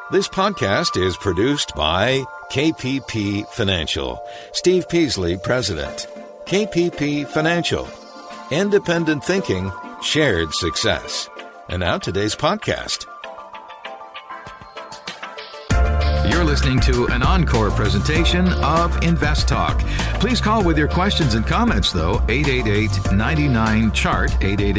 This podcast is produced by KPP Financial. Steve Peasley, President. KPP Financial. Independent thinking, shared success. And now today's podcast. You're listening to an encore presentation of Invest Talk. Please call with your questions and comments, though, 888-99-CHART,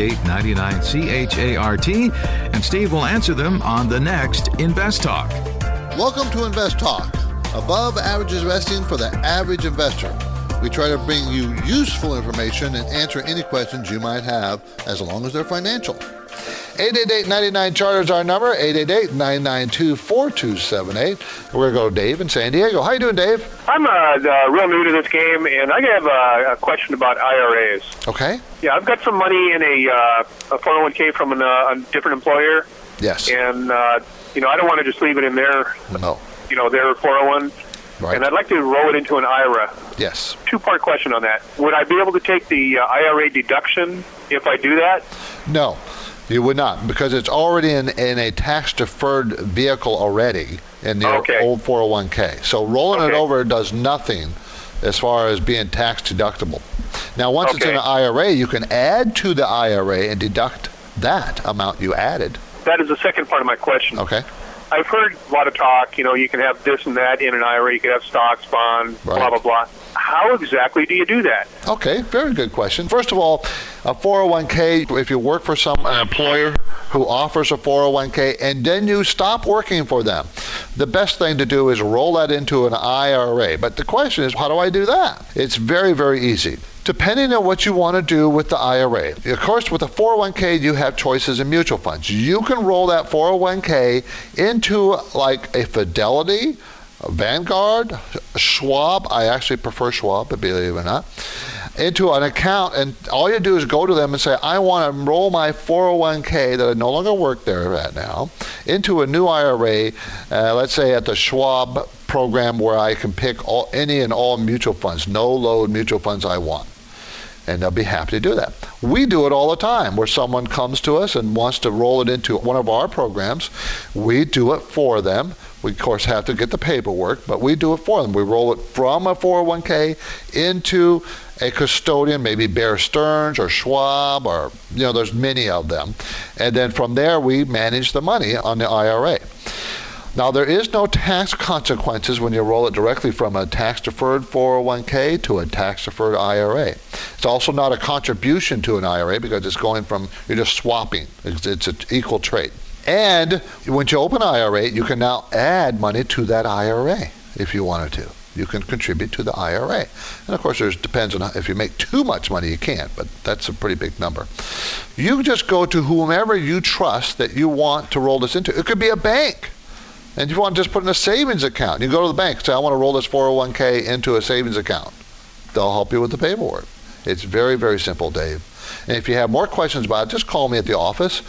888-99-CHART, and Steve will answer them on the next Invest Talk. Welcome to Invest Talk, above average investing for the average investor. We try to bring you useful information and answer any questions you might have, as long as they're financial. 888-99-CHART is our number, 888-992-4278. We're going to go to Dave in San Diego. How you doing, Dave? I'm real new to this game, and I have a question about IRAs. Okay. Yeah, I've got some money in a 401k from a different employer. Yes. And, I don't want to just leave it in their, No. Their 401. Right. And I'd like to roll it into an IRA. Yes. Two-part question on that. Would I be able to take the IRA deduction if I do that? No. You would not, because it's already in a tax-deferred vehicle already in the old 401k. So rolling it over does nothing as far as being tax deductible. Now, once it's in an IRA, you can add to the IRA and deduct that amount you added. That is the second part of my question. Okay. I've heard a lot of talk, you can have this and that in an IRA. You can have stocks, bonds, blah, blah, blah. How exactly do you do that? Okay, very good question. First of all, a 401k, if you work for an employer who offers a 401k and then you stop working for them, the best thing to do is roll that into an IRA. But the question is, how do I do that? It's very, very easy. Depending on what you want to do with the IRA. Of course, with a 401k, you have choices in mutual funds. You can roll that 401k into like a Fidelity, a Vanguard, Schwab. I actually prefer Schwab, believe it or not. Into an account, and all you do is go to them and say, I want to enroll my 401k that I no longer work there right now into a new IRA, let's say at the Schwab program where I can pick any and all mutual funds, no-load mutual funds I want. And they'll be happy to do that. We do it all the time where someone comes to us and wants to roll it into one of our programs. We do it for them. We, of course, have to get the paperwork, but we do it for them. We roll it from a 401k into a custodian, maybe Bear Stearns or Schwab, or, there's many of them. And then from there, we manage the money on the IRA. Now, there is no tax consequences when you roll it directly from a tax-deferred 401k to a tax-deferred IRA. It's also not a contribution to an IRA because it's going from, you're just swapping. It's an equal trade. And when you open an IRA, you can now add money to that IRA if you wanted to. You can contribute to the IRA. And of course, it depends on if you make too much money, you can't, but that's a pretty big number. You just go to whomever you trust that you want to roll this into. It could be a bank. And if you want to just put in a savings account, you go to the bank and say, I want to roll this 401k into a savings account. They'll help you with the paperwork. It's very, very simple, Dave. And if you have more questions about it, just call me at the office,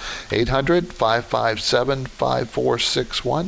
800-557-5461,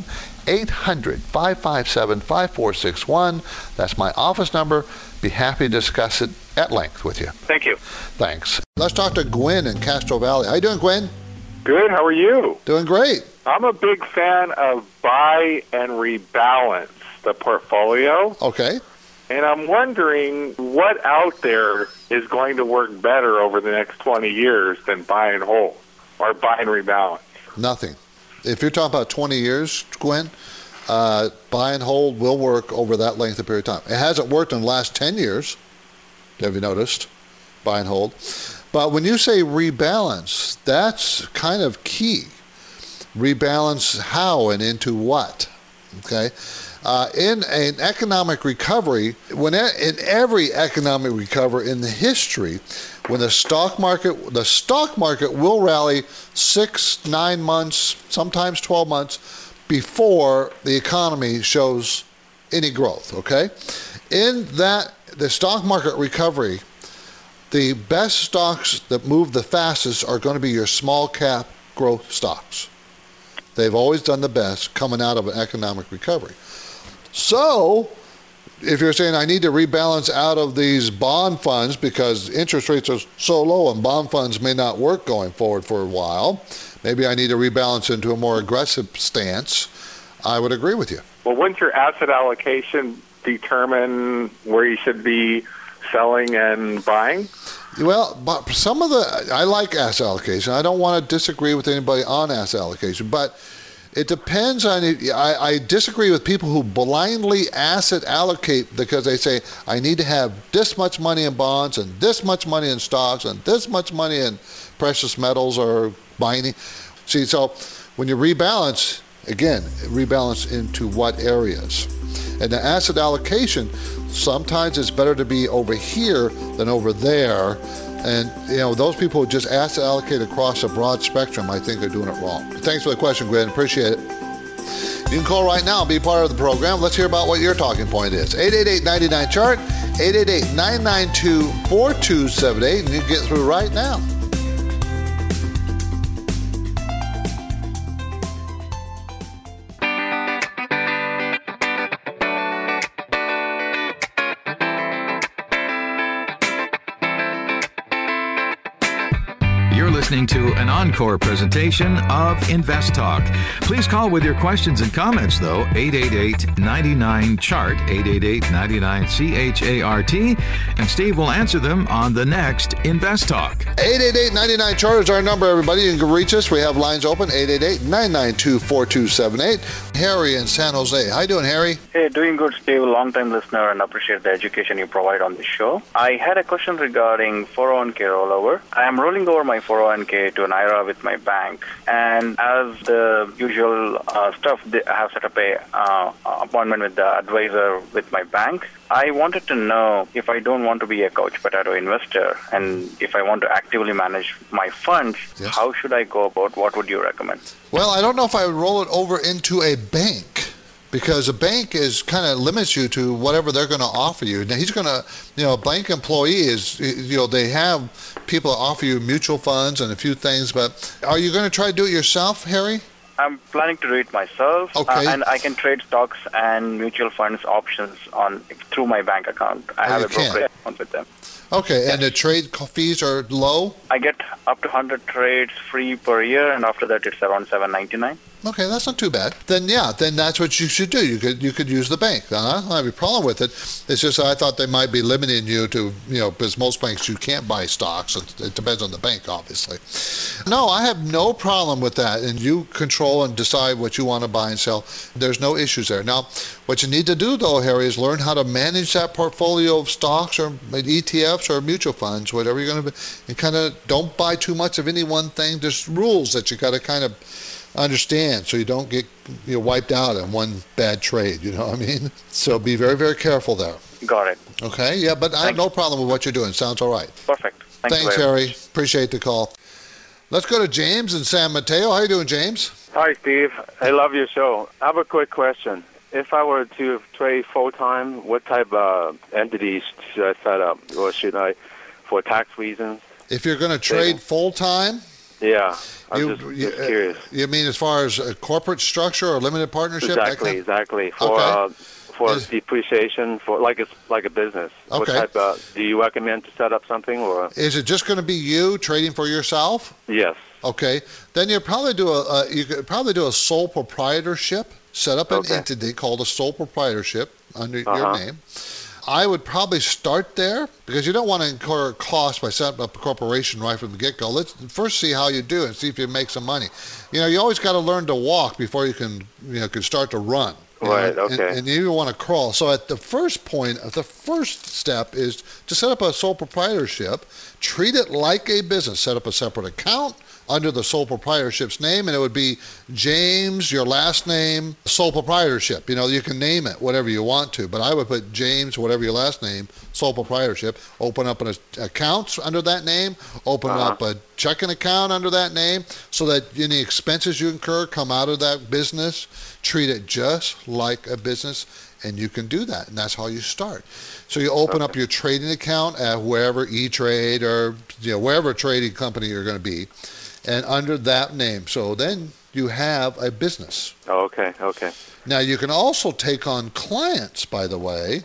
800-557-5461. That's my office number. Be happy to discuss it at length with you. Thank you. Thanks. Let's talk to Gwen in Castro Valley. How you doing, Gwen? Good. How are you? Doing great. I'm a big fan of buy and rebalance the portfolio. Okay. And I'm wondering what out there is going to work better over the next 20 years than buy and hold or buy and rebalance. Nothing. If you're talking about 20 years, Gwen, buy and hold will work over that length of period of time. It hasn't worked in the last 10 years. Have you noticed? Buy and hold. But when you say rebalance, that's kind of key. Rebalance how and into what? Okay. In an economic recovery, in every economic recovery in the history, when the stock market will rally 6-9 months, sometimes 12 months before the economy shows any growth. Okay. In the stock market recovery, the best stocks that move the fastest are going to be your small cap growth stocks. They've always done the best coming out of an economic recovery. So if you're saying I need to rebalance out of these bond funds because interest rates are so low and bond funds may not work going forward for a while, maybe I need to rebalance into a more aggressive stance. I would agree with you. Well, wouldn't your asset allocation determine where you should be selling and buying? Well, but I like asset allocation. I don't want to disagree with anybody on asset allocation, but it depends on it. I disagree with people who blindly asset allocate because they say, I need to have this much money in bonds and this much money in stocks and this much money in precious metals or mining. See, so when you rebalance, again, rebalance into what areas? And the asset allocation, sometimes it's better to be over here than over there. And, those people who just asset allocate across a broad spectrum, I think are doing it wrong. Thanks for the question, Gwen. Appreciate it. You can call right now and be part of the program. Let's hear about what your talking point is. 888-99-CHART, 888-992-4278, and you can get through right now. Listening to an encore presentation of Invest Talk. Please call with your questions and comments, though, 888-99-CHART, 888-99-CHART, and Steve will answer them on the next Invest Talk. 888-99-CHART is our number, everybody. You can reach us. We have lines open, 888-992-4278. Harry in San Jose. How you doing, Harry? Hey, doing good, Steve. Long-time listener and appreciate the education you provide on the show. I had a question regarding 401k rollover. I am rolling over my 401k to an IRA with my bank, and as the usual stuff, I have set up a appointment with the advisor with my bank. I wanted to know if I don't want to be a couch potato investor and if I want to actively manage my funds, yes, how should I go about? What would you recommend? Well, I don't know if I would roll it over into a bank, because a bank is kind of limits you to whatever they're going to offer you. Now, he's going to, a bank employee is, they have people that offer you mutual funds and a few things, but are you going to try to do it yourself, Harry? I'm planning to do it myself, okay. And I can trade stocks and mutual funds options through my bank account. I have a brokerage account with them. Okay, yes. And the trade fees are low? I get up to 100 trades free per year, and after that it's around $7.99. Okay, that's not too bad. Then that's what you should do. You could use the bank. I don't have a problem with it. It's just I thought they might be limiting you to, because most banks you can't buy stocks. It depends on the bank, obviously. No, I have no problem with that. And you control and decide what you want to buy and sell. There's no issues there. Now, what you need to do, though, Harry, is learn how to manage that portfolio of stocks or ETFs or mutual funds, whatever you're going to be, and kind of don't buy too much of any one thing. There's rules that you got to kind of understand so you don't get wiped out in one bad trade, you know what I mean? So be very, very careful there. Got it. Okay, yeah, but I have no problem with what you're doing. Sounds all right. Perfect. Thanks, Harry. Appreciate the call. Let's go to James in San Mateo. How you doing, James? Hi, Steve. I love your show. I have a quick question. If I were to trade full-time, what type of entities should I set up? Or should I, for tax reasons? If you're going to trade full-time? Yeah, I'm just curious. You mean as far as a corporate structure or limited partnership? Exactly. For depreciation, for like a business. Okay. What type do you recommend to set up something, or is it just going to be you trading for yourself? Yes. Okay. Then you could probably do a sole proprietorship. Set up an entity called a sole proprietorship under your name. I would probably start there because you don't want to incur costs by setting up a corporation right from the get-go. Let's first see how you do and see if you make some money. You always got to learn to walk before you can start to run. Right, okay. And you want to crawl. So at the first step is to set up a sole proprietorship, treat it like a business, set up a separate account under the sole proprietorship's name, and it would be James, your last name, sole proprietorship. You can name it whatever you want to, but I would put James, whatever your last name, sole proprietorship, open up an account under that name, open up a checking account under that name, so that any expenses you incur come out of that business. Treat it just like a business, and you can do that, and that's how you start. So you open up your trading account at wherever E-Trade or wherever trading company you're going to be, and under that name. So then you have a business. Okay. Now you can also take on clients, by the way,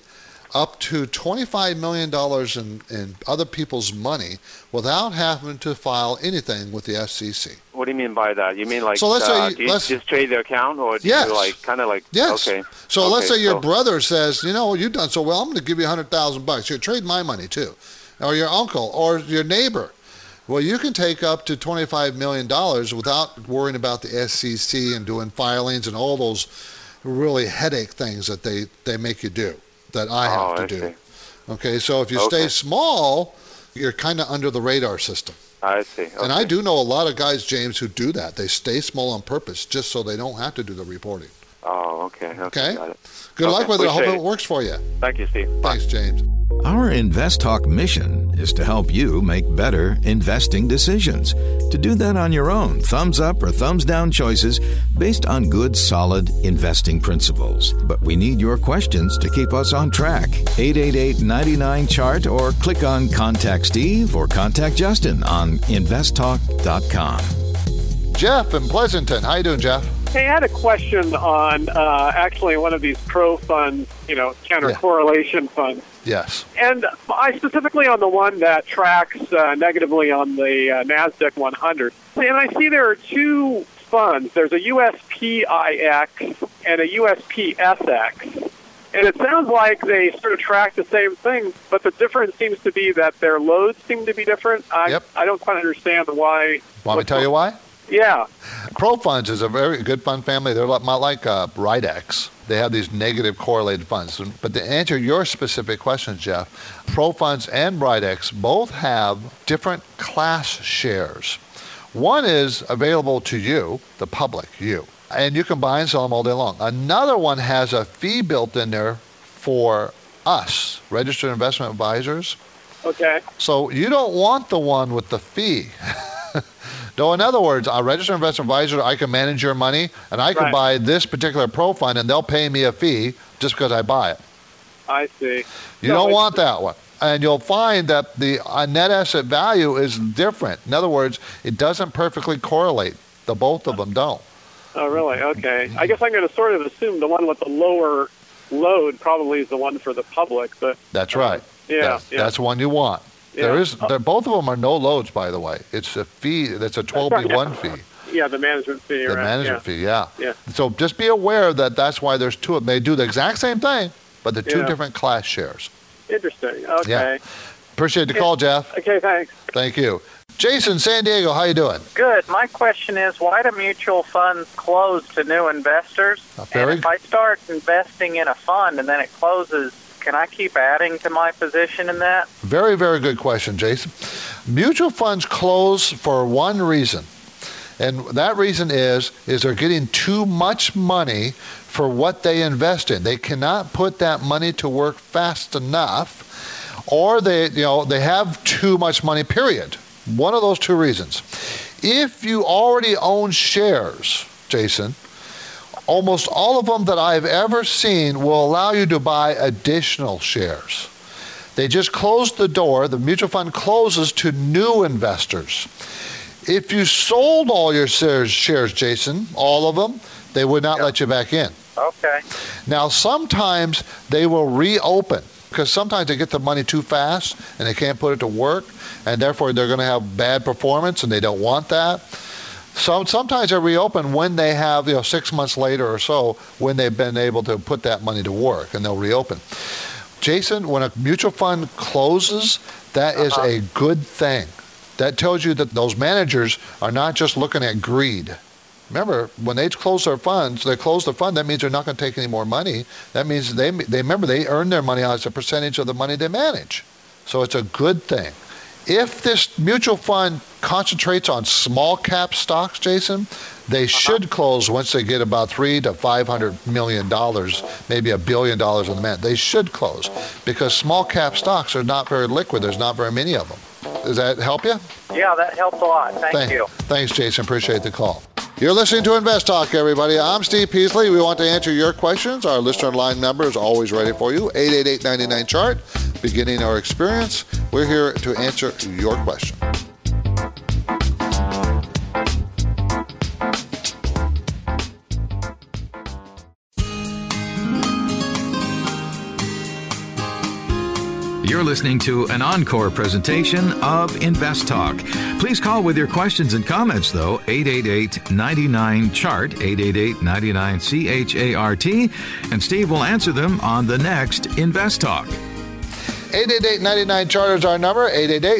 up to $25 million in other people's money without having to file anything with the SEC. What do you mean by that? You mean like, so let's say do you just trade the account, or do yes. you like kind of like, yes. okay. So okay, let's say your brother says, you know, you've done so well, I'm going to give you $100,000. Here, trade my money too. Or your uncle or your neighbor. Well, you can take up to $25 million without worrying about the SEC and doing filings and all those really headache things that they make you do, that I have to do. See. Okay, so if you stay small, you're kind of under the radar system. I see. Okay. And I do know a lot of guys, James, who do that. They stay small on purpose just so they don't have to do the reporting. Oh, okay. Okay? Got it. Good luck with it. I hope Appreciate it works for you. Thank you, Steve. Bye. Thanks, James. Our Invest Talk mission is to help you make better investing decisions. To do that on your own, thumbs up or thumbs down choices based on good, solid investing principles. But we need your questions to keep us on track. 888-99-CHART or click on Contact Steve or Contact Justin on investtalk.com. Jeff in Pleasanton. How you doing, Jeff? Hey, I had a question on actually one of these pro funds, counter correlation funds. Yes. And I specifically on the one that tracks negatively on the NASDAQ 100. And I see there are two funds. There's a USPIX and a USPSX. And it sounds like they sort of track the same thing, but the difference seems to be that their loads seem to be different. I don't quite understand why. Want me to tell you why? Yeah. Pro funds is a very good fund family. They're like Ridex. They have these negative correlated funds. But to answer your specific question, Jeff, pro funds and Ridex both have different class shares. One is available to you, the public, you, and you can buy and sell them all day long. Another one has a fee built in there for us, registered investment advisors. Okay. So you don't want the one with the fee. So in other words, a registered investment advisor, I can manage your money, and I can buy this particular pro fund, and they'll pay me a fee just because I buy it. I see. You don't want that one. And you'll find that the net asset value is different. In other words, it doesn't perfectly correlate. The both of them don't. Oh, really? Okay. I guess I'm going to sort of assume the one with the lower load probably is the one for the public. But that's right. That's the one you want. Yeah. Both of them are no loads, by the way. It's a fee. That's a 12B1 fee. Yeah, the management fee. The management fee, yeah. So just be aware that that's why there's two of them. They do the exact same thing, but they're two different class shares. Interesting. Okay. Yeah. Appreciate the call, Jeff. Okay, thanks. Thank you. Jason, San Diego, how you doing? Good. My question is, why do mutual funds close to new investors? And if I start investing in a fund and then it closes, can I keep adding to my position in that? Very, very good question, Jason. Mutual funds close for one reason, and that reason is they're getting too much money for what they invest in. They cannot put that money to work fast enough, or they have too much money, period. One of those two reasons. If you already own shares, Jason, almost all of them that I've ever seen will allow you to buy additional shares. They just close the door. The mutual fund closes to new investors. If you sold all your shares, Jason, all of them, they would not let you back in. Okay. Now, sometimes they will reopen because sometimes they get the money too fast and they can't put it to work, and therefore they're going to have bad performance, and they don't want that. So sometimes they reopen when they have, 6 months later or so, when they've been able to put that money to work, and they'll reopen. Jason, when a mutual fund closes, that is a good thing. That tells you that those managers are not just looking at greed. Remember, when they close their funds, they close the fund, that means they're not going to take any more money. That means they earn their money as a percentage of the money they manage. So it's a good thing. If this mutual fund concentrates on small cap stocks, Jason, they should close once they get about $300 to $500 million, maybe $1 billion in the man. They should close because small cap stocks are not very liquid. There's not very many of them. Does that help you? Yeah, that helps a lot. Thank you. Thanks, Jason. Appreciate the call. You're listening to Invest Talk, everybody. I'm Steve Peasley. We want to answer your questions. Our listener line number is always ready for you, 888-99-CHART. Beginning our experience, we're here to answer your question. You're listening to an encore presentation of Invest Talk. Please call with your questions and comments, though, 888-99-CHART, 888-99-CHART, and Steve will answer them on the next Invest Talk. 888-99-CHART is our number,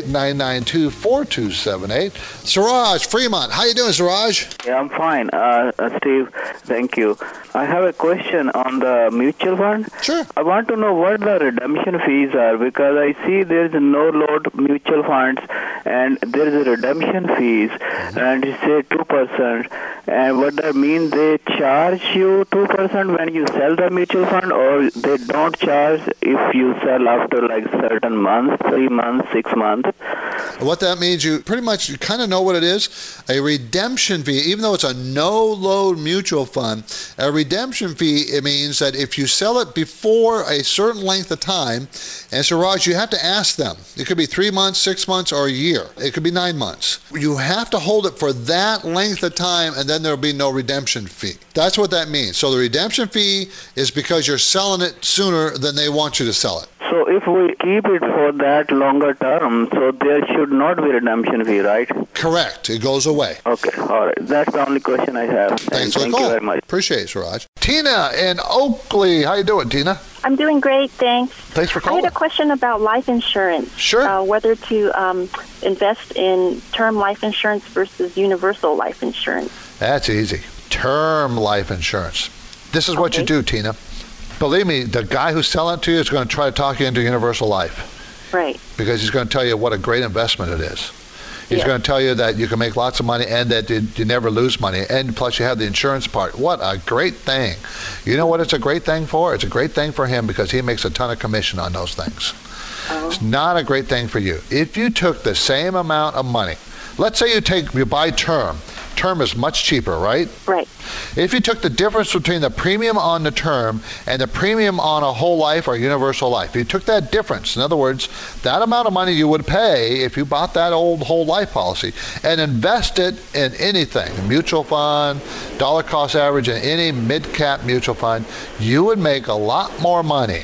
888-992-4278. Siraj Fremont, how you doing, Siraj? Yeah, I'm fine, Steve. Thank you. I have a question on the mutual fund. Sure. I want to know what the redemption fees are, because I see there's no load mutual funds and there is a redemption fees, and you say 2%. And what that means, they charge you 2% when you sell the mutual fund, or they don't charge if you sell after like certain months, 3 months, 6 months? What that means, you kind of know what it is. A redemption fee, even though it's a no-load mutual fund, a redemption fee, it means that if you sell it before a certain length of time, and Siraj, you have to ask them. It could be 3 months, 6 months, or a year. It could be 9 months. You have to hold it for that length of time, and then there will be no redemption fee. That's what that means. So the redemption fee is because you're selling it sooner than they want you to sell it. So if we keep it for that longer term, so there should not be redemption fee, right? Correct. It goes away. Okay. All right. That's the only question I have. Thanks for the call. call. You very much. Appreciate it, Siraj. Tina in Oakley. How you doing, Tina? I'm doing great, thanks. Thanks for calling. I had a question about life insurance. Sure. Whether to invest in term life insurance versus universal life insurance. That's easy. Term life insurance. This is what you do, Tina. Believe me, the guy who's selling it to you is going to try to talk you into universal life. Right. Because he's going to tell you what a great investment it is. He's going to tell you that you can make lots of money and that you never lose money. And plus you have the insurance part. What a great thing. You know what it's a great thing for? It's a great thing for him because he makes a ton of commission on those things. It's not a great thing for you. If you took the same amount of money, let's say you buy term. Term is much cheaper, right? Right. If you took the difference between the premium on the term and the premium on a whole life or universal life, if you took that difference, in other words, that amount of money you would pay if you bought that old whole life policy and invest it in anything, a mutual fund, dollar cost average in any mid-cap mutual fund, you would make a lot more money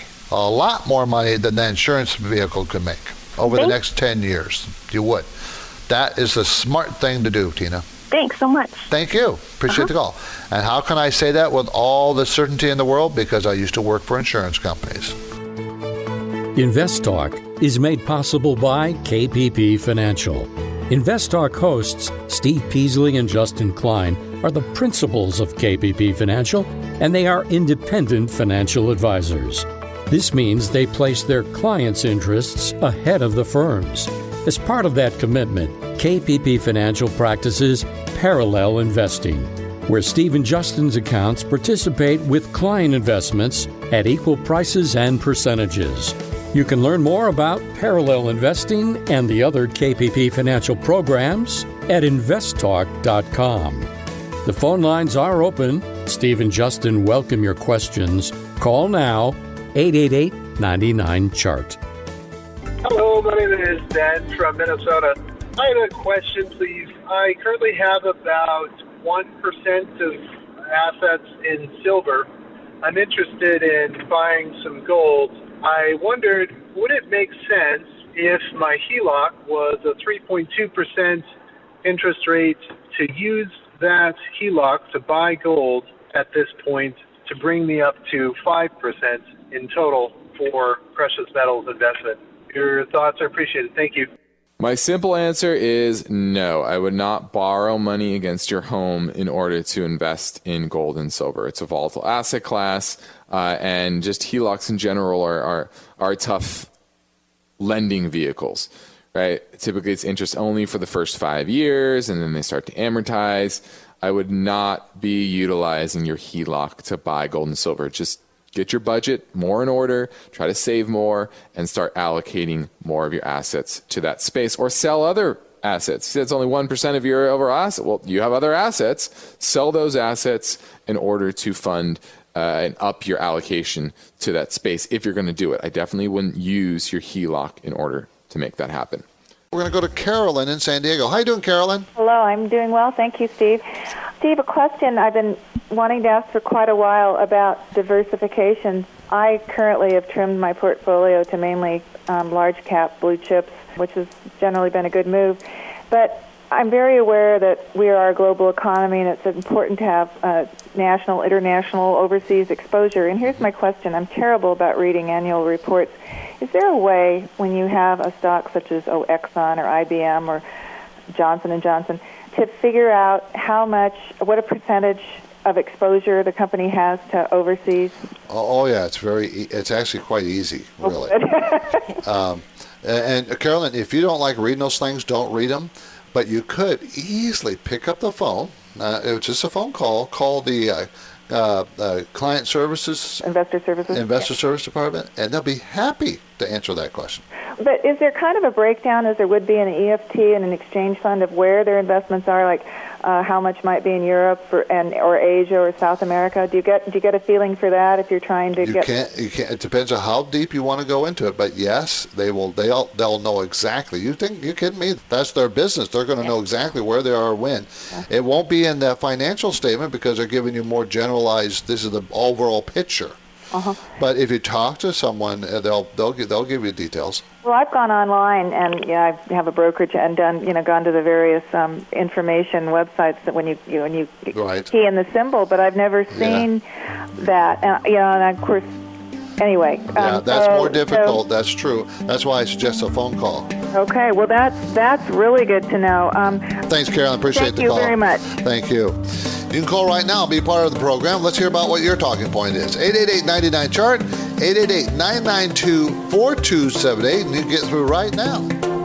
than the insurance vehicle could make over the next 10 years. You would. That is the smart thing to do, Tina. Thanks so much. Thank you. Appreciate the call. And how can I say that with all the certainty in the world? Because I used to work for insurance companies. Invest Talk is made possible by KPP Financial. Invest Talk hosts Steve Peasley and Justin Klein are the principals of KPP Financial, and they are independent financial advisors. This means they place their clients' interests ahead of the firm's. As part of that commitment, KPP Financial practices parallel investing, where Steve and Justin's accounts participate with client investments at equal prices and percentages. You can learn more about parallel investing and the other KPP Financial programs at investtalk.com. The phone lines are open. Steve and Justin welcome your questions. Call now, 888-99-CHART. Hello, my name is Dan from Minnesota. I have a question, please. I currently have about 1% of assets in silver. I'm interested in buying some gold. I wondered, would it make sense if my HELOC was a 3.2% interest rate to use that HELOC to buy gold at this point to bring me up to 5% in total for precious metals investment? Your thoughts are appreciated. Thank you. My simple answer is no. I would not borrow money against your home in order to invest in gold and silver. It's a volatile asset class, and just HELOCs in general are tough lending vehicles, right? Typically, it's interest only for the first 5 years, and then they start to amortize. I would not be utilizing your HELOC to buy gold and silver. Just get your budget more in order, try to save more, and start allocating more of your assets to that space, or sell other assets. See, that's only 1% of your overall asset. Well, you have other assets. Sell those assets in order to fund and up your allocation to that space if you're going to do it. I definitely wouldn't use your HELOC in order to make that happen. We're going to go to Carolyn in San Diego. How you doing, Carolyn? Hello, I'm doing well. Thank you, Steve. Steve, a question I've been wanting to ask for quite a while about diversification. I currently have trimmed my portfolio to mainly large cap blue chips, which has generally been a good move. But I'm very aware that we are a global economy and it's important to have national, international, overseas exposure. And here's my question. I'm terrible about reading annual reports. Is there a way when you have a stock such as Exxon or IBM or Johnson & Johnson to figure out what a percentage of exposure the company has to overseas? Oh yeah, it's actually quite easy, really. And Carolyn, if you don't like reading those things, don't read them. But you could easily pick up the phone. It's just a phone call. Call the client services, investor service department, and they'll be happy to answer that question. But is there kind of a breakdown, as there would be in an EFT and an exchange fund, of where their investments are, like how much might be in Europe or Asia or South America? Do you get a feeling for that if you're trying to get? You can't. It depends on how deep you want to go into it. But yes, they will. They'll know exactly. You kidding me? That's their business. They're going to know exactly where they are when. Yeah. It won't be in the financial statement because they're giving you more generalized. This is the overall picture. Uh-huh. But if you talk to someone, they'll give you details. Well, I've gone online and I have a brokerage and gone to the various information websites that when you right. key in the symbol, but I've never seen that. And of course, anyway. That's more difficult. That's true. That's why I suggest a phone call. Okay. Well, that's really good to know. Thanks, Carolyn. Appreciate the call. Thank you very much. Thank you. You can call right now, be part of the program. Let's hear about what your talking point is. 888-99-CHART, 888-992-4278, and you can get through right now.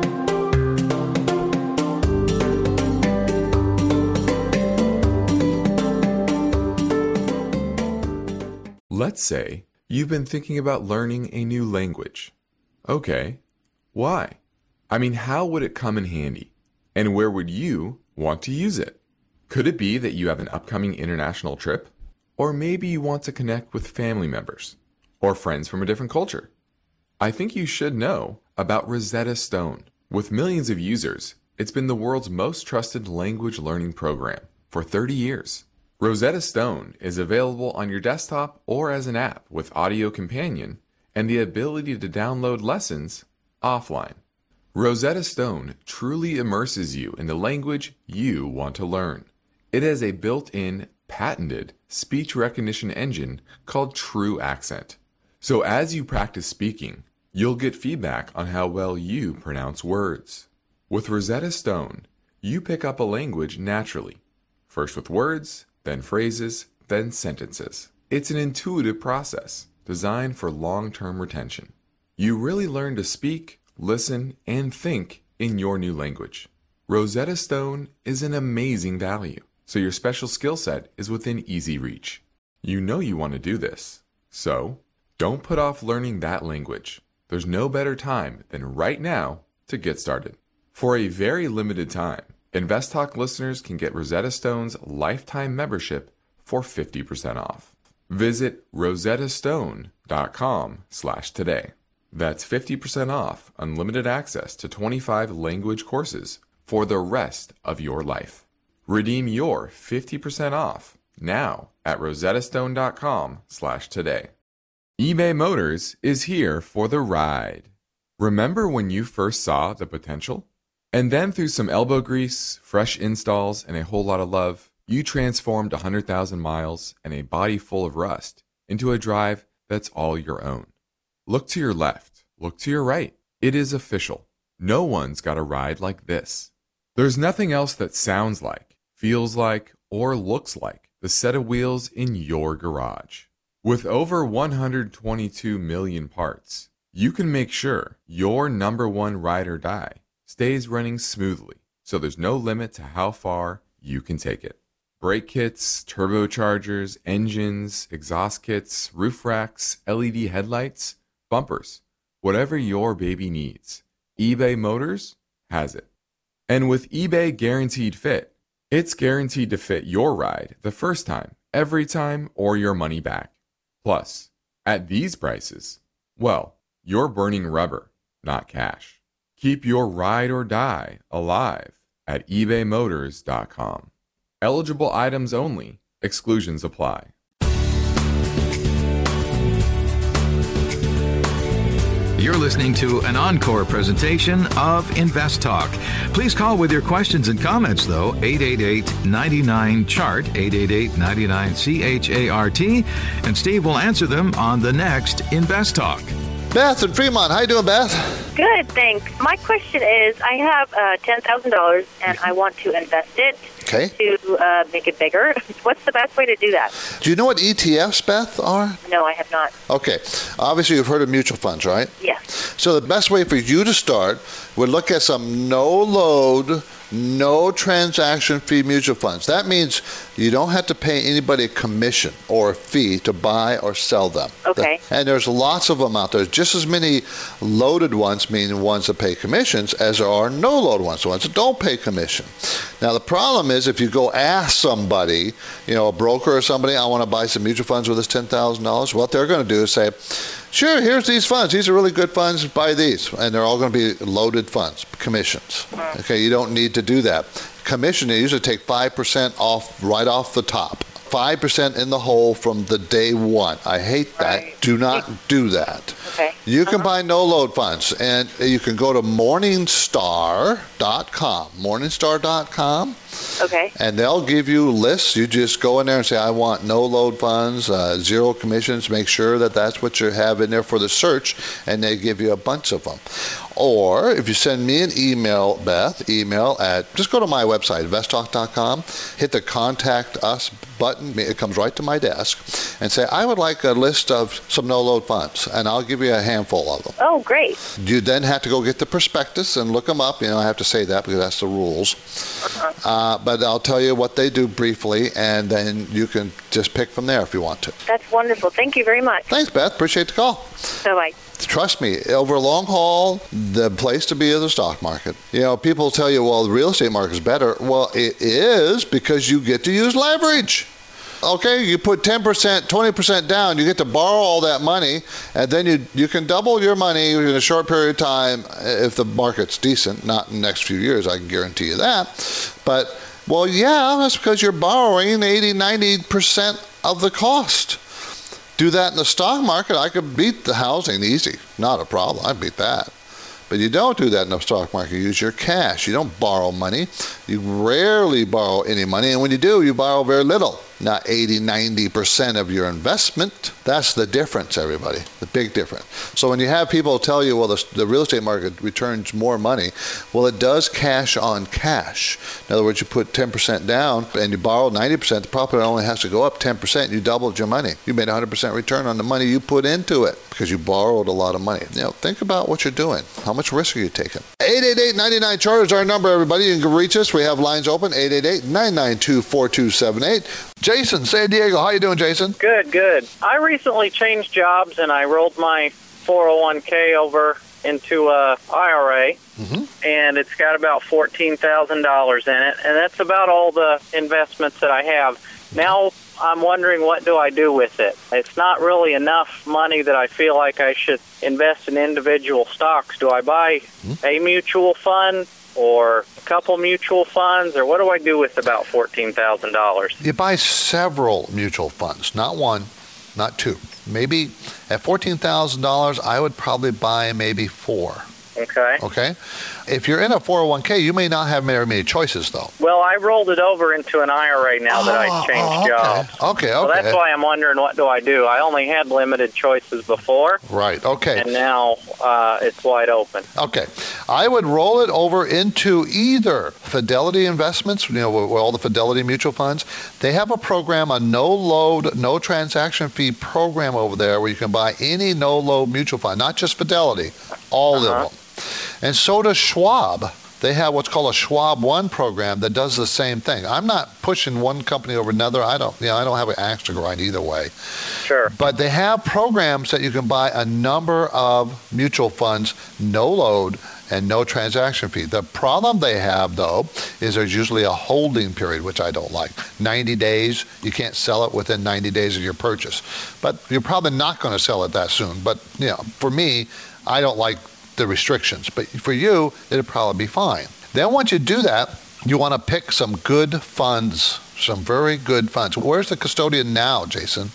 Let's say you've been thinking about learning a new language. Okay, why? I mean, how would it come in handy? And where would you want to use it? Could it be that you have an upcoming international trip? Or maybe you want to connect with family members or friends from a different culture? I think you should know about Rosetta Stone. With millions of users, it's been the world's most trusted language learning program for 30 years. Rosetta Stone is available on your desktop or as an app with Audio Companion and the ability to download lessons offline. Rosetta Stone truly immerses you in the language you want to learn. It has a built-in, patented speech recognition engine called True Accent. So as you practice speaking, you'll get feedback on how well you pronounce words. With Rosetta Stone, you pick up a language naturally, first with words, then phrases, then sentences. It's an intuitive process designed for long-term retention. You really learn to speak, listen, and think in your new language. Rosetta Stone is an amazing value, so your special skill set is within easy reach. You know you want to do this, so don't put off learning that language. There's no better time than right now to get started. For a very limited time, InvestTalk listeners can get Rosetta Stone's lifetime membership for 50% off. Visit rosettastone.com/today. That's 50% off unlimited access to 25 language courses for the rest of your life. Redeem your 50% off now at rosettastone.com/today. eBay Motors is here for the ride. Remember when you first saw the potential? And then through some elbow grease, fresh installs, and a whole lot of love, you transformed 100,000 miles and a body full of rust into a drive that's all your own. Look to your left. Look to your right. It is official. No one's got a ride like this. There's nothing else that sounds like, feels like, or looks like the set of wheels in your garage. With over 122 million parts, you can make sure your number one ride or die stays running smoothly, so there's no limit to how far you can take it. Brake kits, turbochargers, engines, exhaust kits, roof racks, LED headlights, bumpers, whatever your baby needs, eBay Motors has it. And with eBay Guaranteed Fit, it's guaranteed to fit your ride the first time, every time, or your money back. Plus, at these prices, well, you're burning rubber, not cash. Keep your ride or die alive at ebaymotors.com. Eligible items only. Exclusions apply. You're listening to an encore presentation of Invest Talk. Please call with your questions and comments, though, 888-99-CHART, 888-99-CHART, and Steve will answer them on the next Invest Talk. Beth in Fremont. How you doing, Beth? Good, thanks. My question is, I have $10,000 and I want to invest it to make it bigger. What's the best way to do that? Do you know what ETFs, Beth, are? No, I have not. Okay. Obviously, you've heard of mutual funds, right? Yes. So the best way for you to start would look at some no-load, no transaction fee mutual funds. That means you don't have to pay anybody a commission or a fee to buy or sell them. Okay. And there's lots of them out there. Just as many loaded ones, meaning ones that pay commissions, as there are no-load ones, the ones that don't pay commission. Now, the problem is if you go ask somebody, a broker or somebody, I want to buy some mutual funds with this $10,000, what they're going to do is say, sure, here's these funds. These are really good funds. Buy these. And they're all going to be loaded funds, commissions. Okay, you don't need to do that. Commission, they usually take 5% off right off the top. 5% in the hole from the day one. I hate that. Right. Do not do that. Okay. You can buy no-load funds, and you can go to Morningstar.com. Morningstar.com. Okay. And they'll give you lists. You just go in there and say, I want no-load funds, zero commissions. Make sure that that's what you have in there for the search, and they give you a bunch of them. Or if you send me an email, Beth, just go to my website, investtalk.com, hit the Contact Us button. It comes right to my desk, and say, I would like a list of some no-load funds, and I'll give you a handful of them. Oh, great. You then have to go get the prospectus and look them up. I have to say that because that's the rules. But I'll tell you what they do briefly, and then you can just pick from there if you want to. That's wonderful. Thank you very much. Thanks, Beth. Appreciate the call. Bye-bye. Trust me, over a long haul, the place to be is the stock market. People tell you, well, the real estate market is better. Well, it is because you get to use leverage. Okay, you put 10%, 20% down, you get to borrow all that money, and then you can double your money in a short period of time if the market's decent. Not in the next few years, I can guarantee you that. But, well, yeah, that's because you're borrowing 80, 90% of the cost. Do that in the stock market, I could beat the housing easy. Not a problem. I beat that. But you don't do that in the stock market. You use your cash. You don't borrow money. You rarely borrow any money. And when you do, you borrow very little. Not 80, 90% of your investment. That's the difference, everybody. The big difference. So when you have people tell you, well, the real estate market returns more money, well, it does cash on cash. In other words, you put 10% down and you borrow 90%. The property only has to go up 10%. You doubled your money. You made 100% return on the money you put into it because you borrowed a lot of money. Think about what you're doing. How much risk are you taking? 888-99-CHART is our number, everybody. You can reach us. We have lines open, 888-992-4278. Jason, San Diego. How you doing, Jason? Good. I recently changed jobs, and I rolled my 401k over into a IRA, and it's got about $14,000 in it, and that's about all the investments that I have. Now I'm wondering, what do I do with it? It's not really enough money that I feel like I should invest in individual stocks. Do I buy a mutual fund or a couple mutual funds, or what do I do with about $14,000? You buy several mutual funds, not one, not two. Maybe at $14,000, I would probably buy maybe four. Okay. If you're in a 401k, you may not have very many choices, though. Well, I rolled it over into an IRA now that I changed jobs. Okay. So that's why I'm wondering, what do I do? I only had limited choices before. Right, okay. And now it's wide open. Okay. I would roll it over into either Fidelity Investments, where all the Fidelity mutual funds. They have a program, a no-load, no transaction fee program over there where you can buy any no-load mutual fund, not just Fidelity, all of them. And so does Schwab. They have what's called a Schwab One program that does the same thing. I'm not pushing one company over another. I don't have an axe to grind either way. Sure. But they have programs that you can buy a number of mutual funds, no load and no transaction fee. The problem they have, though, is there's usually a holding period, which I don't like. 90 days, you can't sell it within 90 days of your purchase. But you're probably not going to sell it that soon. But for me, I don't like the restrictions, but for you, it'll probably be fine. Then once you do that, you want to pick some good funds, some very good funds. Where's the custodian now, Jason?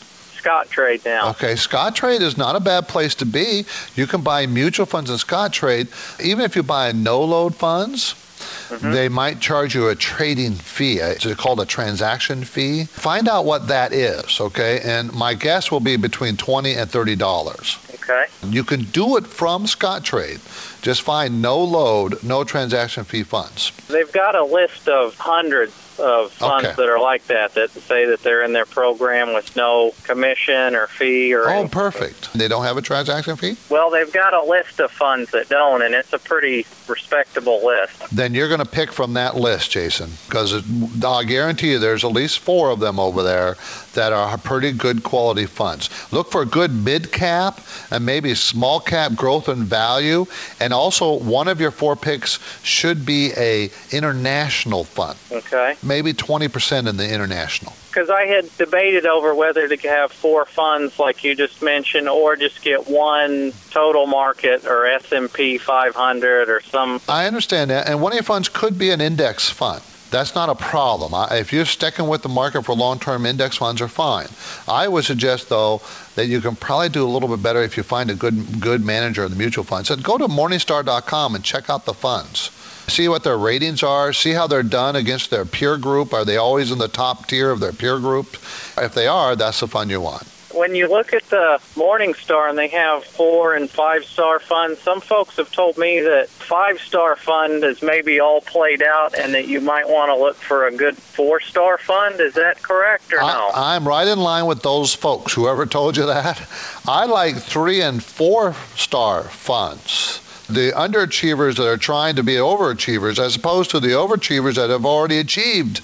Scottrade now. Okay, Scottrade is not a bad place to be. You can buy mutual funds in Scottrade. Even if you buy no-load funds, they might charge you a trading fee. It's called a transaction fee. Find out what that is, okay? And my guess will be between $20 and $30. Okay. You can do it from Scottrade. Just find no-load, no transaction fee funds. They've got a list of hundreds of funds that are like that say that they're in their program with no commission or fee or anything. Perfect. They don't have a transaction fee? Well, they've got a list of funds that don't, and it's a pretty respectable list. Then you're going to pick from that list, Jason, because I guarantee you there's at least 4 of them over there that are pretty good quality funds. Look for good mid-cap and maybe small-cap growth and value, and also one of your 4 picks should be a international fund. Okay. Maybe 20% in the international. Because I had debated over whether to have 4 funds like you just mentioned, or just get one total market or S&P 500 or some. I understand that, and one of your funds could be an index fund. That's not a problem. If you're sticking with the market for long-term index funds are fine. I would suggest, though, that you can probably do a little bit better if you find a good manager of the mutual funds. So go to Morningstar.com and check out the funds. See what their ratings are. See how they're done against their peer group. Are they always in the top tier of their peer group? If they are, that's the fund you want. When you look at the Morningstar and they have 4- and 5-star funds, some folks have told me that 5-star fund is maybe all played out and that you might want to look for a good 4-star fund. Is that correct or no? I'm right in line with those folks. Whoever told you that. I like 3- and 4-star funds. The underachievers that are trying to be overachievers as opposed to the overachievers that have already achieved.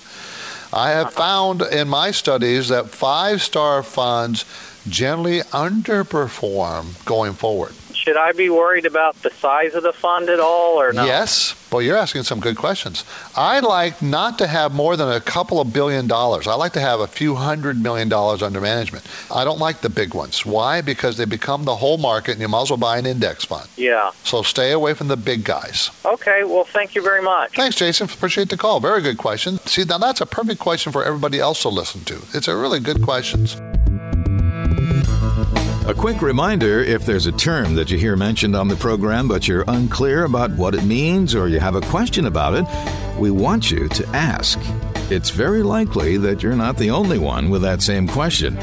I have found in my studies that 5-star funds generally underperform going forward. Should I be worried about the size of the fund at all or no? Yes. Well, you're asking some good questions. I like not to have more than a couple of $1 billion. I like to have a few $100 million under management. I don't like the big ones. Why? Because they become the whole market and you might as well buy an index fund. Yeah. So stay away from the big guys. Okay. Well, thank you very much. Thanks, Jason. Appreciate the call. Very good question. See, now that's a perfect question for everybody else to listen to. It's a really good question. A quick reminder, if there's a term that you hear mentioned on the program but you're unclear about what it means or you have a question about it, we want you to ask. It's very likely that you're not the only one with that same question.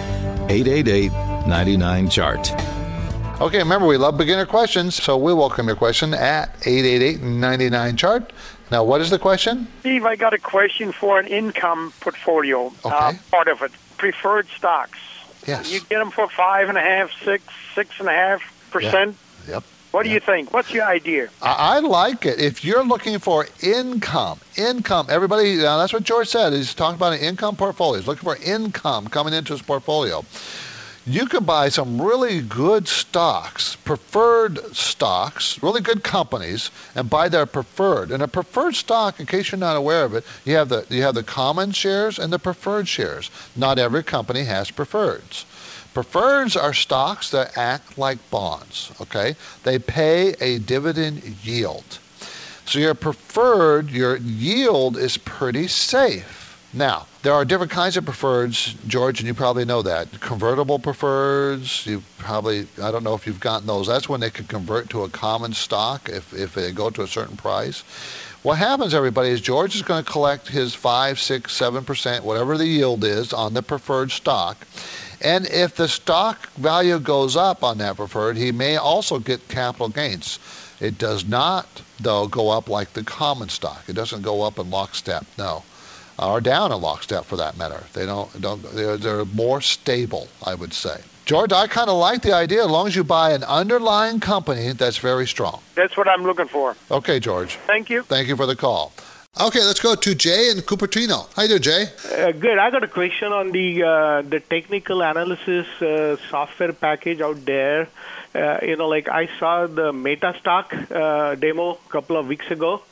888-99-CHART. Okay, remember, we love beginner questions, so we welcome your question at 888-99-CHART. Now, what is the question? Steve, I got a question for an income portfolio, part of it, preferred stocks. Yes. You get them for 5.5%, 6.5%. Yep. What do you think? What's your idea? I like it. If you're looking for income, everybody, that's what George said. He's talking about an income portfolio. He's looking for income coming into his portfolio. You can buy some really good stocks, preferred stocks, really good companies, and buy their preferred. And a preferred stock, in case you're not aware of it, you have the common shares and the preferred shares. Not every company has preferreds. Preferreds are stocks that act like bonds, okay? They pay a dividend yield. So your preferred, your yield is pretty safe. Now, there are different kinds of preferreds, George, and you probably know that. Convertible preferreds, I don't know if you've gotten those. That's when they can convert to a common stock if they go to a certain price. What happens, everybody, is George is going to collect his 5, 6, 7%, whatever the yield is on the preferred stock. And if the stock value goes up on that preferred, he may also get capital gains. It does not, though, go up like the common stock. It doesn't go up in lockstep, no. Or down in lockstep for that matter. They're more stable, I would say. George, I kind of like the idea as long as you buy an underlying company that's very strong. That's what I'm looking for. Okay, George. Thank you. Thank you for the call. Okay, let's go to Jay in Cupertino. How you doing, Jay? Good. I got a question on the technical analysis software package out there. I saw the MetaStock demo a couple of weeks ago.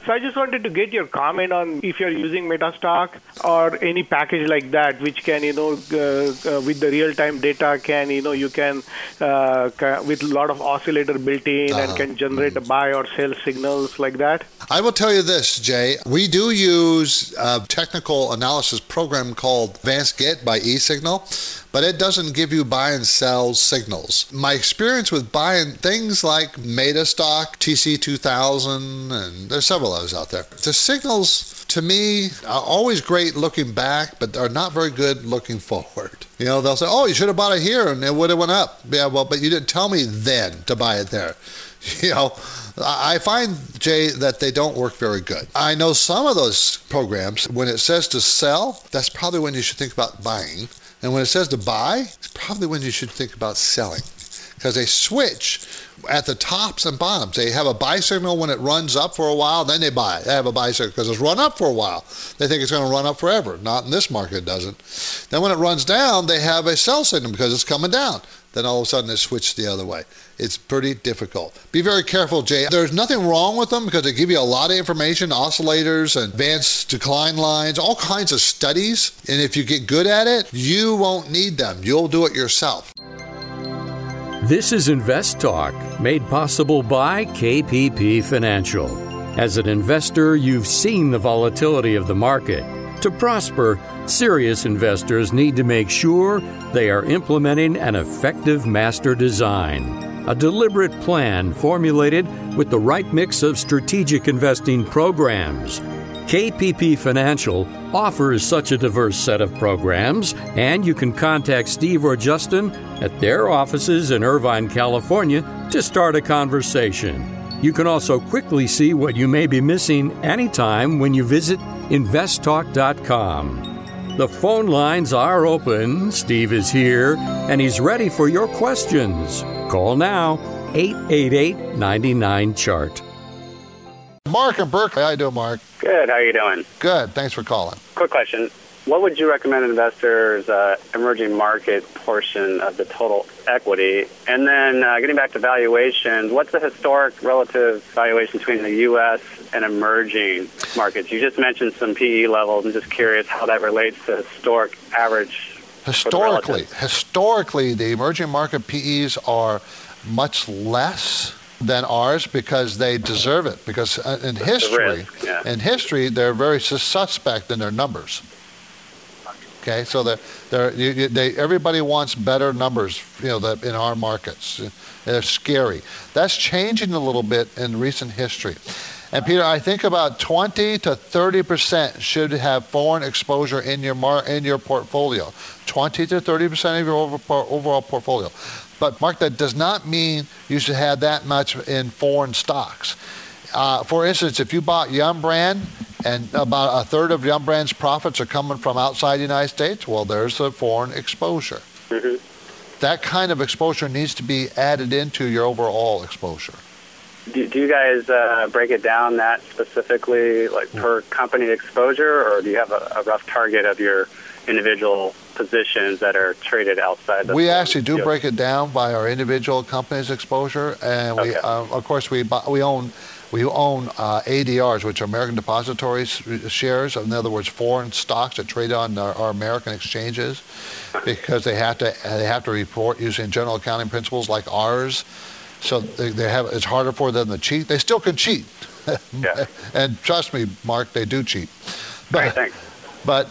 So I just wanted to get your comment on if you're using Metastock or any package like that, which can, with the real-time data, you can, with a lot of oscillator built in and can generate a buy or sell signals like that. I will tell you this, Jay. We do use a technical analysis program called Advanced Get by eSignal, but it doesn't give you buy and sell signals. My experience with buying things like Metastock, TC2000, and there's several of those out there. The signals, to me, are always great looking back, but are not very good looking forward. They'll say, oh, you should have bought it here, and it would have went up. Yeah, well, but you didn't tell me then to buy it there. I find, Jay, that they don't work very good. I know some of those programs, when it says to sell, that's probably when you should think about buying. And when it says to buy, it's probably when you should think about selling. Because they switch at the tops and bottoms. They have a buy signal when it runs up for a while, then they buy. They have a buy signal because it's run up for a while. They think it's going to run up forever. Not in this market, it doesn't. Then when it runs down, they have a sell signal because it's coming down. Then all of a sudden it switched the other way. It's pretty difficult. Be very careful, Jay. There's nothing wrong with them because they give you a lot of information, oscillators, advanced decline lines, all kinds of studies. And if you get good at it, you won't need them. You'll do it yourself. This is Invest Talk, made possible by KPP Financial. As an investor, you've seen the volatility of the market. To prosper, serious investors need to make sure they are implementing an effective master design, a deliberate plan formulated with the right mix of strategic investing programs. KPP Financial offers such a diverse set of programs, and you can contact Steve or Justin at their offices in Irvine, California to start a conversation. You can also quickly see what you may be missing anytime when you visit investtalk.com. The phone lines are open. Steve is here, and he's ready for your questions. Call now, 888-99-CHART. Mark in Berkeley. How you doing, Mark? Good. How are you doing? Good. Thanks for calling. Quick question. What would you recommend investors' emerging market portion of the total equity? And then getting back to valuations, what's the historic relative valuation between the U.S. and emerging markets? You just mentioned some PE levels. I'm just curious how that relates to historic average. Historically, the emerging market PEs are much less than ours because they deserve it. Because in history, they're very suspect in their numbers. Okay, so everybody wants better numbers, in our markets. They're scary. That's changing a little bit in recent history. And Peter, I think about 20 to 30% should have foreign exposure in your portfolio. 20 to 30% of your overall portfolio. But Mark, that does not mean you should have that much in foreign stocks. For instance, if you bought Yum Brand and about a third of Yum Brand's profits are coming from outside the United States, well, there's a foreign exposure. Mm-hmm. That kind of exposure needs to be added into your overall exposure. Do you guys break it down that specifically, like per company exposure, or do you have a rough target of your individual positions that are traded outside? We actually do break it down by our individual company's exposure, and we, of course, we own ADRs, which are American Depository shares. In other words, foreign stocks that trade on our American exchanges, because they have to report using general accounting principles like ours. So it's harder for them to cheat. They still can cheat. Yeah. And trust me, Mark, they do cheat. But, thanks. But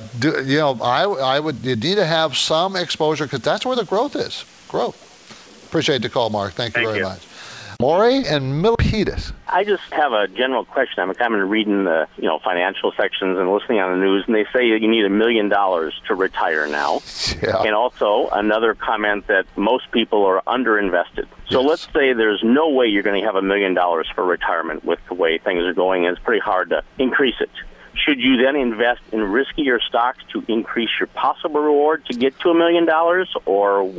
you need to have some exposure because that's where the growth is. Growth. Appreciate the call, Mark. Thank you very much. Maury and Milpitas. I just have a general question. I'm kind of reading the financial sections and listening on the news, and they say you need $1 million to retire now. Yeah. And also another comment that most people are underinvested. So let's say there's no way you're going to have $1 million for retirement with the way things are going, and it's pretty hard to increase it. Should you then invest in riskier stocks to increase your possible reward to get to $1 million, or what?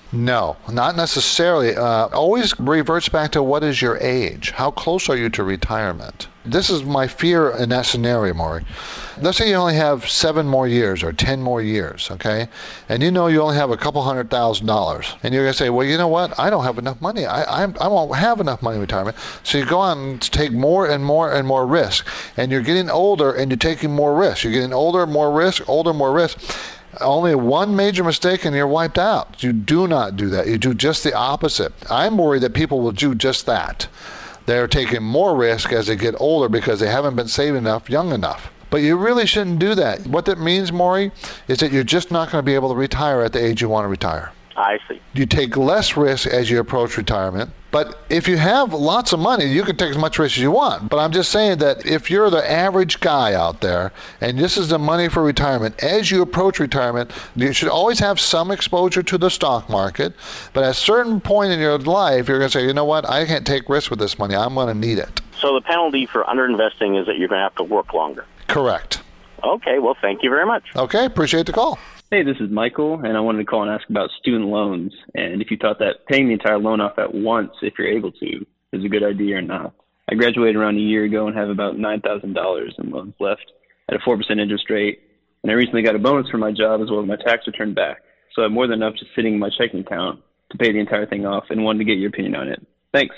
No, not necessarily. Always reverts back to what is your age? How close are you to retirement? This is my fear in that scenario, Maury. Let's say you only have 7 more years or 10 more years, okay? And you know you only have a couple $100,000. And you're going to say, well, you know what? I don't have enough money. I won't have enough money in retirement. So you go on and take more and more and more risk. And you're getting older and you're taking more risk. You're getting older, more risk, older, more risk. Only one major mistake and you're wiped out. You do not do that. You do just the opposite. I'm worried that people will do just that. They're taking more risk as they get older because they haven't been saving enough young enough. But you really shouldn't do that. What that means, Maury, is that you're just not going to be able to retire at the age you want to retire. I see. You take less risk as you approach retirement. But if you have lots of money, you can take as much risk as you want. But I'm just saying that if you're the average guy out there, and this is the money for retirement, as you approach retirement, you should always have some exposure to the stock market. But at a certain point in your life, you're going to say, you know what, I can't take risks with this money. I'm going to need it. So the penalty for underinvesting is that you're going to have to work longer. Correct. Okay, well, thank you very much. Okay, appreciate the call. Hey, this is Michael, and I wanted to call and ask about student loans, and if you thought that paying the entire loan off at once, if you're able to, is a good idea or not. I graduated around a year ago and have about $9,000 in loans left at a 4% interest rate, and I recently got a bonus for my job as well as my tax return back, so I have more than enough just sitting in my checking account to pay the entire thing off, and wanted to get your opinion on it. Thanks.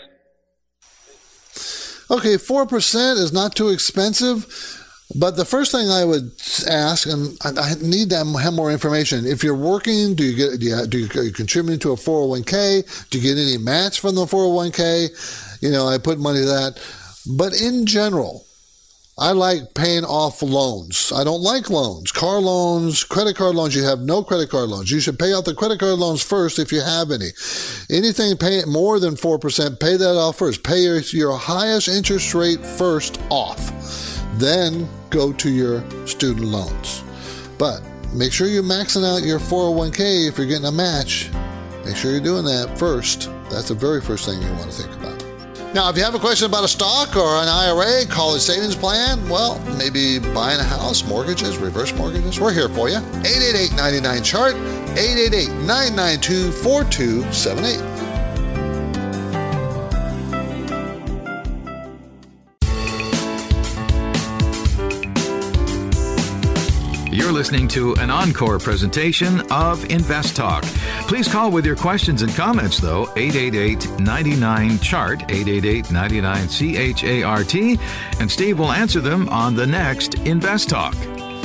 Okay, 4% is not too expensive. But the first thing I would ask, and I need to have more information. If you're working, are you contributing to a 401k? Do you get any match from the 401k? You know, I put money to that. But in general, I like paying off loans. I don't like loans. Car loans, credit card loans. You have no credit card loans. You should pay off the credit card loans first if you have any. Anything pay more than 4%, pay that off first. Pay your highest interest rate first off. Then go to your student loans. But make sure you're maxing out your 401k if you're getting a match. Make sure you're doing that first. That's the very first thing you want to think about. Now, if you have a question about a stock or an IRA, college savings plan, well, maybe buying a house, mortgages, reverse mortgages, we're here for you. 888-99-CHART, 888-992-4278. You're listening to an encore presentation of Invest Talk. Please call with your questions and comments, though, 888-99-CHART, 888-99-CHART, and Steve will answer them on the next Invest Talk.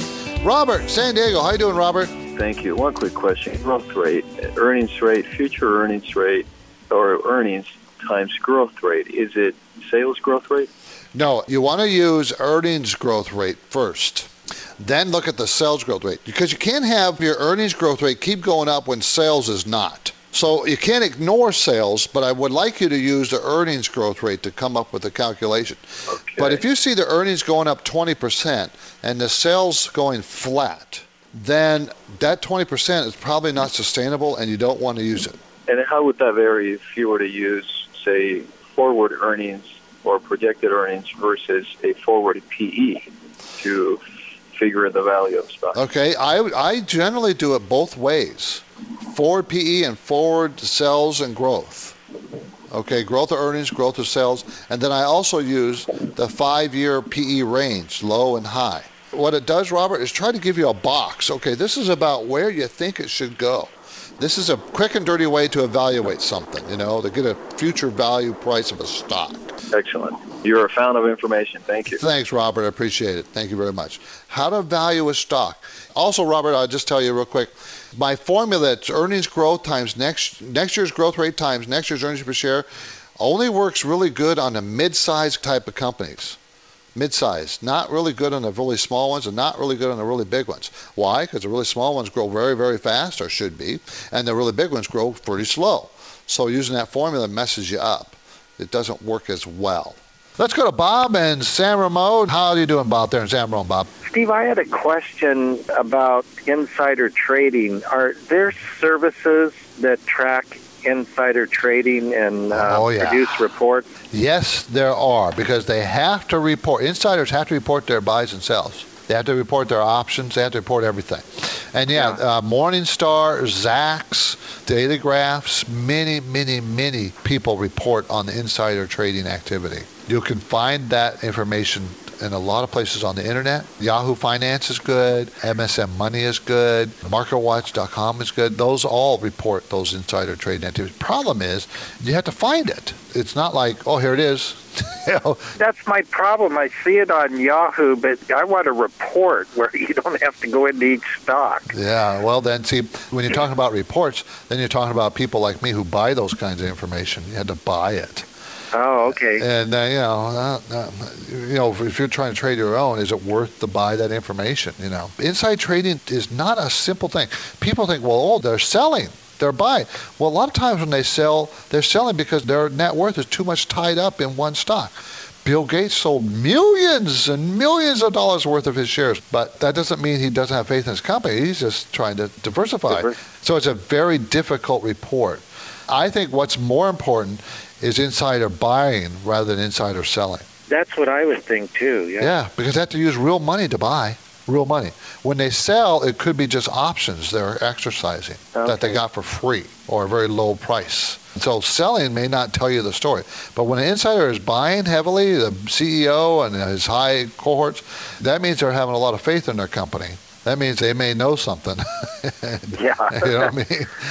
Robert, San Diego. How you doing, Robert? Thank you. One quick question. Growth rate, earnings rate, future earnings rate, or earnings times growth rate. Is it sales growth rate? No, you want to use earnings growth rate first. Then look at the sales growth rate, because you can't have your earnings growth rate keep going up when sales is not. So you can't ignore sales, but I would like you to use the earnings growth rate to come up with the calculation. Okay. But if you see the earnings going up 20% and the sales going flat, then that 20% is probably not sustainable and you don't want to use it. And how would that vary if you were to use, say, forward earnings or projected earnings versus a forward PE to figure the value of stock? Okay, I generally do it both ways. Forward PE and forward sales and growth. Okay, growth of earnings, growth of sales. And then I also use the 5-year PE range, low and high. What it does, Robert, is try to give you a box. Okay, this is about where you think it should go. This is a quick and dirty way to evaluate something, to get a future value price of a stock. Excellent. You're a fountain of information. Thank you. Thanks, Robert. I appreciate it. Thank you very much. How to value a stock. Also, Robert, I'll just tell you real quick. My formula, it's earnings growth times next year's growth rate times next year's earnings per share, only works really good on the mid-sized type of companies. Mid-sized. Not really good on the really small ones and not really good on the really big ones. Why? Because the really small ones grow very, very fast, or should be, and the really big ones grow pretty slow. So using that formula messes you up. It doesn't work as well. Let's go to Bob in San Ramon. How are you doing, Bob, there in San Ramon, Bob? Steve, I had a question about insider trading. Are there services that track insider trading and produce reports? Yes, there are, because they have to report. Insiders have to report their buys and sells. They have to report their options. They have to report everything. And Morningstar, Zacks, Daily Graphs, many people report on the insider trading activity. You can find that information in a lot of places on the internet. Yahoo Finance is good. MSM Money is good. MarketWatch.com is good. Those all report those insider trading activities. Problem is, you have to find it. It's not like, oh, here it is. That's my problem. I see it on Yahoo, but I want a report where you don't have to go into each stock. Yeah, well then, see, when you're talking about reports, then you're talking about people like me who buy those kinds of information. You had to buy it. Oh, okay. And if you're trying to trade your own, is it worth to buy that information? Inside trading is not a simple thing. People think, well, they're selling, they're buying. Well, a lot of times when they sell, they're selling because their net worth is too much tied up in one stock. Bill Gates sold millions and millions of dollars worth of his shares, but that doesn't mean he doesn't have faith in his company. He's just trying to diversify. So it's a very difficult report. I think what's more important is insider buying rather than insider selling. That's what I would think too, Yeah, because they have to use real money to buy, real money. When they sell, it could be just options they're exercising that they got for free or a very low price. So selling may not tell you the story. But when an insider is buying heavily, the CEO and his high cohorts, that means they're having a lot of faith in their company. That means they may know something. Yeah. You know what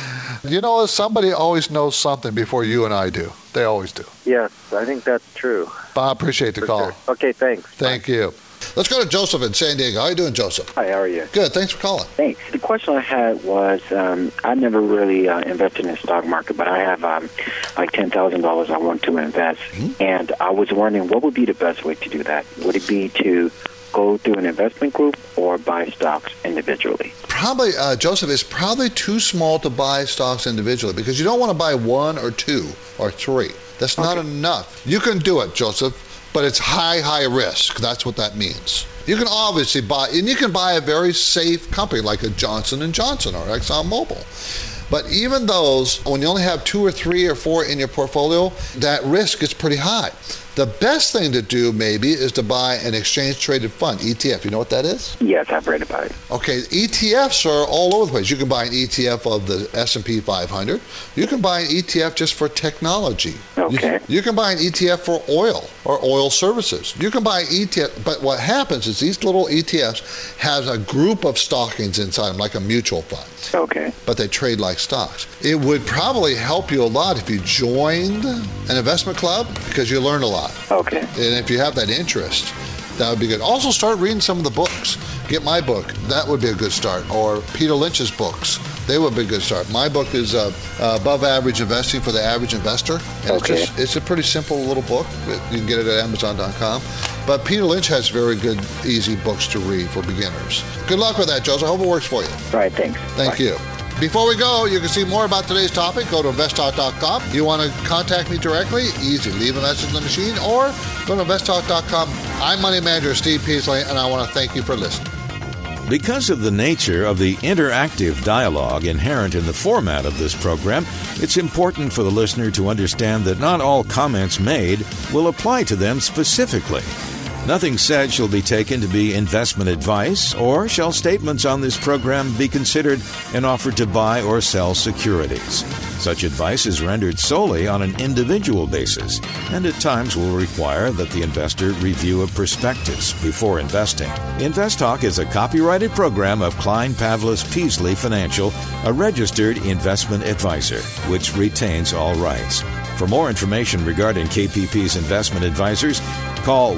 I mean? Somebody always knows something before you and I do. They always do. Yes, I think that's true. I appreciate the call. Sure. Okay, thanks. Thank you. Let's go to Joseph in San Diego. How are you doing, Joseph? Hi, how are you? Good. Thanks for calling. Thanks. The question I had was, I never really invested in the stock market, but I have like $10,000 I want to invest. Mm-hmm. And I was wondering, what would be the best way to do that? Would it be to go through an investment group or buy stocks individually? Probably, Joseph, it's probably too small to buy stocks individually because you don't want to buy one or two or three. That's not enough. You can do it, Joseph, but it's high risk. That's what that means. You can obviously buy, and you can buy a very safe company like a Johnson & Johnson or ExxonMobil. But even those, when you only have 2 or 3 or 4 in your portfolio, that risk is pretty high. The best thing to do maybe is to buy an exchange-traded fund, ETF. You know what that is? Yes, I've read about it. Okay, ETFs are all over the place. You can buy an ETF of the S&P 500. You can buy an ETF just for technology. Okay. You can buy an ETF for oil or oil services. You can buy an ETF, but what happens is these little ETFs have a group of stockings inside them, like a mutual fund. Okay. But they trade like stocks. It would probably help you a lot if you joined an investment club because you learn a lot. Okay. And if you have that interest, that would be good. Also start reading some of the books. Get my book. That would be a good start. Or Peter Lynch's books. They would be a good start. My book is Above Average Investing for the Average Investor. And it's a pretty simple little book. You can get it at Amazon.com. But Peter Lynch has very good, easy books to read for beginners. Good luck with that, Joseph. I hope it works for you. All right, thanks. Thank you. Before we go, you can see more about today's topic. Go to investtalk.com. You want to contact me directly? Easy. Leave a message in the machine or go to investtalk.com. I'm Money Manager Steve Peasley, and I want to thank you for listening. Because of the nature of the interactive dialogue inherent in the format of this program, it's important for the listener to understand that not all comments made will apply to them specifically. Nothing said shall be taken to be investment advice, or shall statements on this program be considered an offer to buy or sell securities. Such advice is rendered solely on an individual basis, and at times will require that the investor review a prospectus before investing. InvestTalk is a copyrighted program of Klein Pavlis Peasley Financial, a registered investment advisor, which retains all rights. For more information regarding KPP's investment advisors, call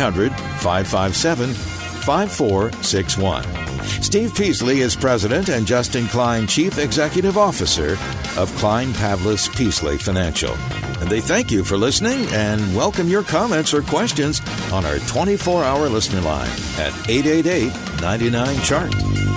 1-800-557-5461. Steve Peasley is President and Justin Klein Chief Executive Officer of Klein Pavlis Peasley Financial. And they thank you for listening and welcome your comments or questions on our 24-hour listener line at 888-99-CHART.